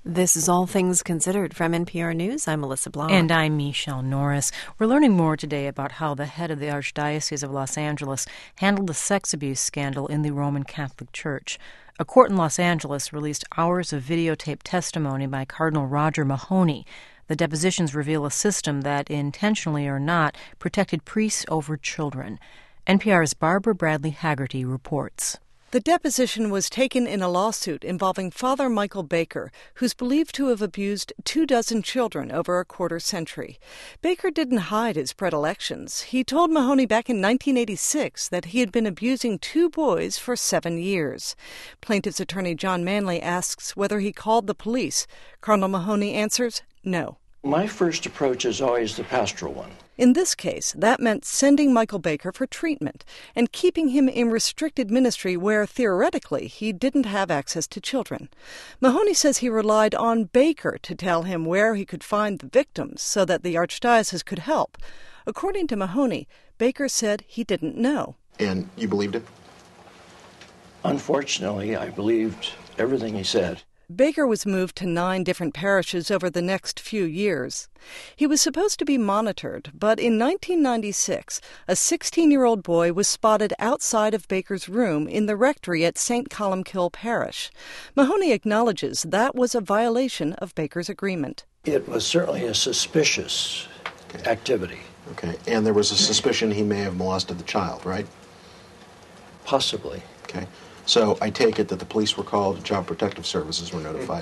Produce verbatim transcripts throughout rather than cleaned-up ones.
This is All Things Considered from N P R News. I'm Melissa Block. And I'm Michelle Norris. We're learning more today about how the head of the Archdiocese of Los Angeles handled the sex abuse scandal in the Roman Catholic Church. A court in Los Angeles released hours of videotaped testimony by Cardinal Roger Mahony. The depositions reveal a system that, intentionally or not, protected priests over children. N P R's Barbara Bradley Haggerty reports. The deposition was taken in a lawsuit involving Father Michael Baker, who's believed to have abused two dozen children over a quarter century. Baker didn't hide his predilections. He told Mahony back in nineteen eighty-six that he had been abusing two boys for seven years. Plaintiff's attorney John Manley asks whether he called the police. Cardinal Mahony answers no. My first approach is always the pastoral one. In this case, that meant sending Michael Baker for treatment and keeping him in restricted ministry where, theoretically, he didn't have access to children. Mahony says he relied on Baker to tell him where he could find the victims so that the Archdiocese could help. According to Mahony, Baker said he didn't know. And you believed him? Unfortunately, I believed everything he said. Baker was moved to nine different parishes over the next few years. He was supposed to be monitored, but in nineteen ninety-six, a sixteen-year-old boy was spotted outside of Baker's room in the rectory at Saint Columkill Parish. Mahony acknowledges that was a violation of Baker's agreement. It was certainly a suspicious Okay. activity. Okay, and there was a suspicion he may have molested the child, right? Possibly. Okay, so I take it that the police were called, Child Protective Services were notified.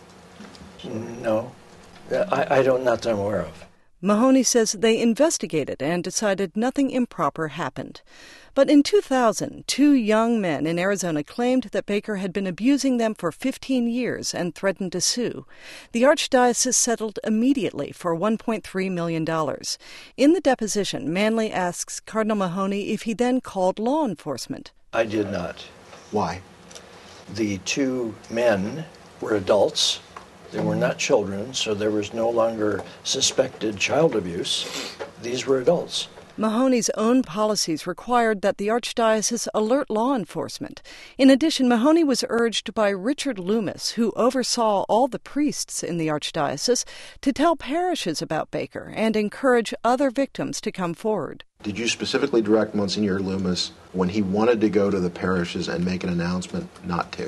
No, I, I don't, not that I'm aware of. Mahony says they investigated and decided nothing improper happened. But in two thousand, two young men in Arizona claimed that Baker had been abusing them for fifteen years and threatened to sue. The Archdiocese settled immediately for one point three million dollars. In the deposition, Manley asks Cardinal Mahony if he then called law enforcement. I did not. Why? The two men were adults. They were not children, so there was no longer suspected child abuse. These were adults. Mahony's own policies required that the Archdiocese alert law enforcement. In addition, Mahony was urged by Richard Loomis, who oversaw all the priests in the Archdiocese, to tell parishes about Baker and encourage other victims to come forward. Did you specifically direct Monsignor Loomis, when he wanted to go to the parishes and make an announcement, not to?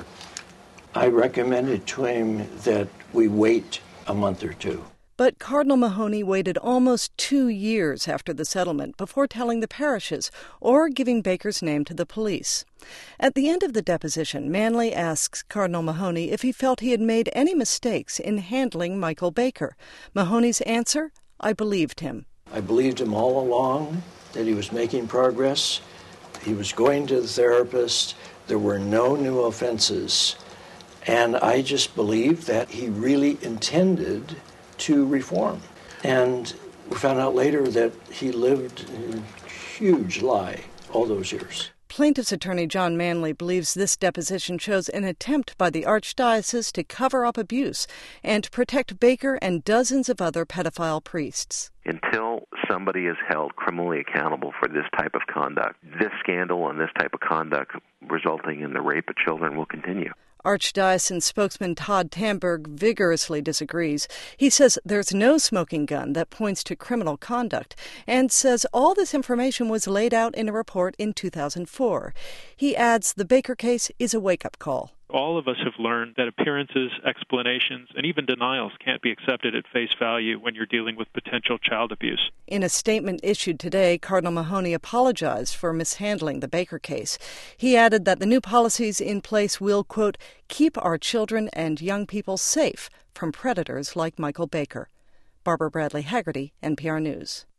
I recommended to him that we wait a month or two. But Cardinal Mahony waited almost two years after the settlement before telling the parishes or giving Baker's name to the police. At the end of the deposition, Manley asks Cardinal Mahony if he felt he had made any mistakes in handling Michael Baker. Mahony's answer, I believed him. I believed him all along, that he was making progress. He was going to the therapist. There were no new offenses. And I just believed that he really intended to reform. And we found out later that he lived a huge lie all those years. Plaintiff's attorney John Manley believes this deposition shows an attempt by the Archdiocese to cover up abuse and protect Baker and dozens of other pedophile priests. Until somebody is held criminally accountable for this type of conduct, this scandal and this type of conduct resulting in the rape of children will continue. Archdiocese spokesman Todd Tamberg vigorously disagrees. He says there's no smoking gun that points to criminal conduct and says all this information was laid out in a report in two thousand four. He adds the Baker case is a wake-up call. All of us have learned that appearances, explanations, and even denials can't be accepted at face value when you're dealing with potential child abuse. In a statement issued today, Cardinal Mahony apologized for mishandling the Baker case. He added that the new policies in place will, quote, keep our children and young people safe from predators like Michael Baker. Barbara Bradley Haggerty, N P R News.